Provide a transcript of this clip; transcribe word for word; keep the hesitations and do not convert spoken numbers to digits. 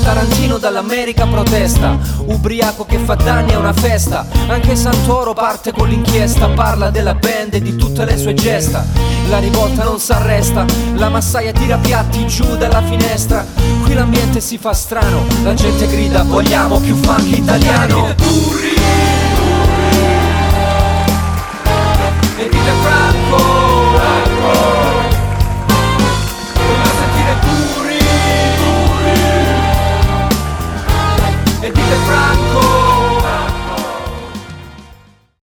Tarantino dall'America protesta, ubriaco che fa danni a una festa. Anche Santoro parte con l'inchiesta, parla della band e di tutte le sue gesta. La rivolta non s'arresta, la massaia tira piatti giù dalla finestra. Qui l'ambiente si fa strano, la gente grida vogliamo più funk italiano.